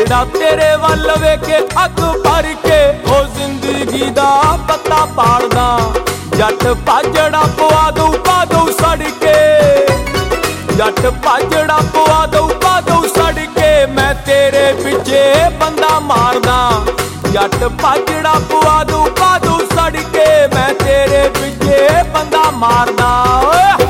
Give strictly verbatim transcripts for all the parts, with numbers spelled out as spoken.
ਜਿਹੜਾ ਤੇਰੇ ਵੱਲ ਵੇਖੇ ਅੱਖ ਭਰ ਕੇ ਉਹ ਜ਼ਿੰਦਗੀ ਦਾ ਪੱਤਾ ਪਾੜਦਾ। ਜੱਟ ਭਾਜੜਾ ਪਵਾ ਦਊ ਪਾ ਦਊ ਸੜ ਕੇ, ਜੱਟ ਭਾਜੜਾ ਪਵਾ ਦਊ ਪਾ ਦਊ ਸੜ ਕੇ, ਮੈਂ ਤੇਰੇ ਪਿੱਛੇ ਬੰਦਾ ਮਾਰਦਾ। ਜੱਟ ਭਾਜੜਾ ਪਵਾ ਦਊ ਪਾ ਦਊ ਸੜ ਕੇ, ਮੈਂ ਤੇਰੇ ਪਿੱਛੇ ਬੰਦਾ ਮਾਰਦਾ। ਓਏ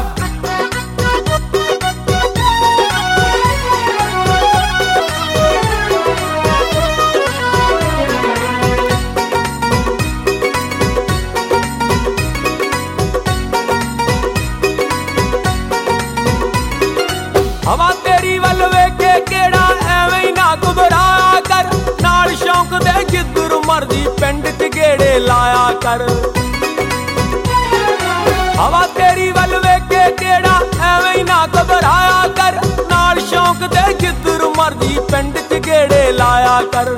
ਹਵਾ ਤੇਰੀ ਵੱਲ ਵੇਖੇ ਕਿਹੜਾ ਐਵੇਂ ਹੀ ਨਾ ਘਬਰਾਇਆ ਕਰ, ਨਾਲ ਸ਼ੌਂਕ ਦੇ ਜਿੱਧਰ ਮਰਜੀ ਪਿੰਡ ਚ ਗੇੜੇ ਲਾਇਆ ਕਰ। ਹਵਾ ਤੇਰੀ ਵੱਲ ਵੇਖੇ ਕਿਹੜਾ ਐਵੇਂ ਹੀ ਨਾ ਘਬਰਾਇਆ ਕਰ, ਨਾਲ ਸ਼ੌਂਕ ਦੇ ਜਿੱਧਰ ਮਰਜੀ ਪਿੰਡ ਚ ਗੇੜੇ ਲਾਇਆ ਕਰ।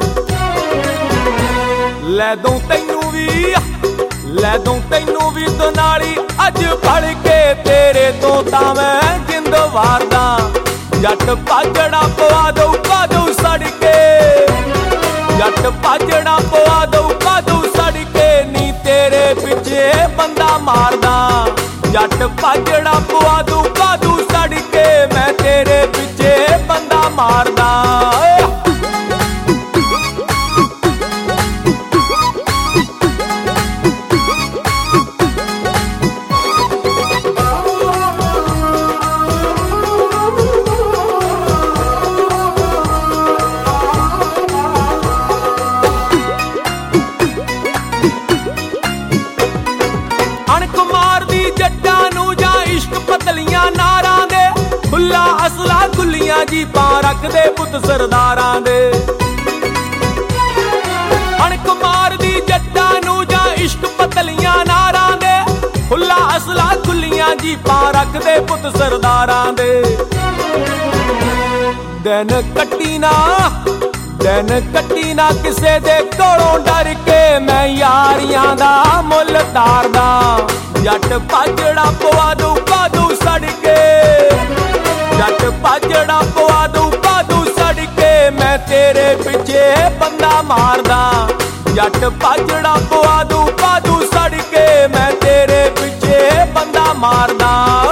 ਲੈ ਦਊਂ ਤੈਨੂੰ ਵੀ ਲੈ ਦਊਂ ਤੈਨੂੰ ਵੀ ਦੁਨਾਲੀ ਅੱਜ ਫੜ ਕੇ, ਤੇਰੇ ਤੋਂ ਤਾਂ ਮੈਂ ਜਿੰਦ ਵਾਰਦਾ। ਜੱਟ ਭਾਜੜਾ ਪਵਾ ਦਊ ਪਾ ਦਊ ਸੜ ਕੇ, ਜੱਟ ਭਾਜੜਾ ਪਵਾ ਦਊ ਪਾ ਦਊ ਸੜ ਕੇ, ਨੀ ਤੇਰੇ ਪਿੱਛੇ ਬੰਦਾ ਮਾਰਦਾ। ਜੱਟ ਭਾਜੜਾ ਪਵਾ ਦਊ ਪਾ ਦਊ ਸੜ ਕੇ, ਮੈਂ ਤੇਰੇ ਪਿੱਛੇ ਬੰਦਾ ਮਾਰਦਾ। ਜੱਟਾਂ ਨੂੰ ਜਾਂ ਇਸ਼ਕ ਪਤਲੀਆਂ ਨਾਰਾਂ ਦੇ, ਖੁੱਲਾ ਅਸਲਾ ਗੁੱਲੀਆਂ ਜੀ ਪਾ ਰੱਖਦੇ ਪੁੱਤ ਸਰਦਾਰਾਂ ਦੇ। ਅਣਖ ਮਾਰਦੀ ਜੱਟਾਂ ਨੂੰ ਜਾਂ ਇਸ਼ਕ ਪਤਲੀਆਂ ਨਾਰਾਂ ਦੇ, ਖੁੱਲਾ ਅਸਲਾ ਗੁੱਲੀਆਂ ਜੀ ਪਾ ਰੱਖਦੇ ਪੁੱਤ ਸਰਦਾਰਾਂ ਦੇ। ਦਿਨ ਕੱਟੀ ਨਾ ਦਿਨ ਕੱਟੀ ਨਾ ਕਿਸੇ ਦੇ ਕੋਲੋਂ ਡਰ ਕੇ, ਮੈਂ ਯਾਰੀਆਂ ਦਾ ਮੁੱਲ ਤਾਰਦਾ। ਜੱਟ ਭਾਜੜਾ ਪਵਾ ਦਊ ਪਾ ਦਊ ਸੜ ਕੇ, ਜੱਟ ਭਾਜੜਾ ਪਵਾ ਦਊ ਪਾ ਦਊ ਸੜ ਕੇ, ਮੈਂ ਤੇਰੇ ਪਿੱਛੇ ਬੰਦਾ ਮਾਰਦਾ। ਜੱਟ ਭਾਜੜਾ ਪਵਾ ਦਊ ਪਾ ਦਊ ਸੜ ਕੇ, ਮੈਂ ਤੇਰੇ ਪਿੱਛੇ ਬੰਦਾ ਮਾਰਦਾ।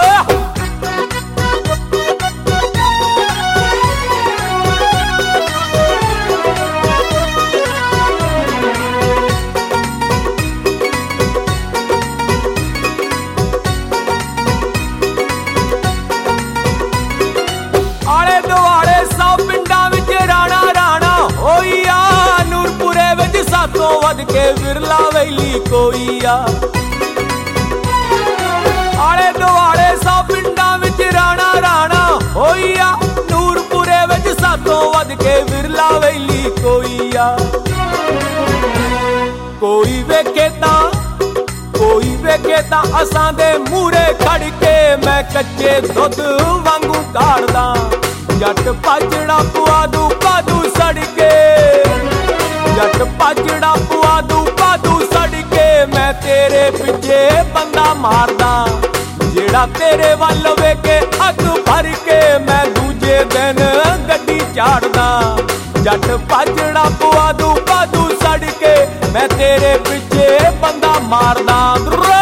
ਆਲੇ ਦੁਆਲੇ ਸੌ ਪਿੰਡਾਂ ਵਿੱਚ ਰਾਣਾ ਰਾਣਾ ਹੋਈ ਆ, ਨੂਰਪੁਰੇ ਵਿੱਚ ਸਾਤੋਂ ਵੱਧ ਕੇ ਵਿਰਲਾ ਵੈਲੀ ਕੋਈ ਆ। ਆਲੇ ਦੁਆਲੇ ਸੌ ਪਿੰਡਾਂ ਵਿੱਚ ਰਾਣਾ ਰਾਣਾ ਹੋਈ ਆ, ਨੂਰਪੁਰੇ ਵਿੱਚ ਸਾਤੋਂ ਵੱਧ ਕੇ ਵਿਰਲਾ ਵੈਲੀ ਕੋਈ ਆ। ਕੋਈ ਵੇਖੇ ਤਾਂ ਕੋਈ ਵੇਖੇ ਤਾਂ ਅਸਾਂ ਦੇ ਮੂਹਰੇ ਖੜ ਕੇ, ਮੈਂ ਕੱਚੇ ਦੁੱਧ ਵਾਂਗੂ ਕਾੜਦਾ। ਜੱਟ ਭਾਜੜਾ ਪਵਾ ਦਊ ਪਾ ਦਊ ਸੜ ਕੇ, ਜੱਟ ਭਾਜੜਾ ਪਵਾ ਦਊ ਪਾ ਦਊ ਸੜ ਕੇ, ਮੈਂ ਤੇਰੇ ਪਿੱਛੇ ਬੰਦਾ ਮਾਰਦਾ। ਜਿਹੜਾ ਤੇਰੇ ਵੱਲ ਵੇਖੇ ਅੱਖ ਭਰ ਕੇ, ਮੈਂ ਦੂਜੇ ਦਿਨ ਗੱਡੀ ਝਾੜਦਾ। ਜੱਟ ਭਾਜੜਾ ਪਵਾ ਦਊ ਪਾ ਦਊ ਸੜ ਕੇ, ਮੈਂ ਤੇਰੇ ਪਿੱਛੇ ਬੰਦਾ ਮਾਰਦਾ।